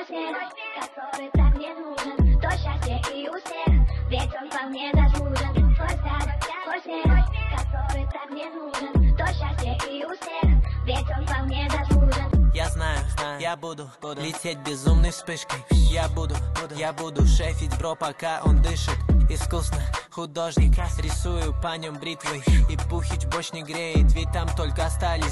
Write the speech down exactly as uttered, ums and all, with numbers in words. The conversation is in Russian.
вкусный, который так мне нужен. То счастье и успех, ведь он во мне заслужен. Твой взгляд, твой смех, который так мне нужен. То счастье и успех, ведь он во мне заслужен. Я знаю, знаю, я буду, буду лететь безумной вспышкой. Я буду, буду, я буду шефить бро, пока он дышит. Искусно, художник, рисую по нем бритвой. И пухич больше не греет, ведь там только остались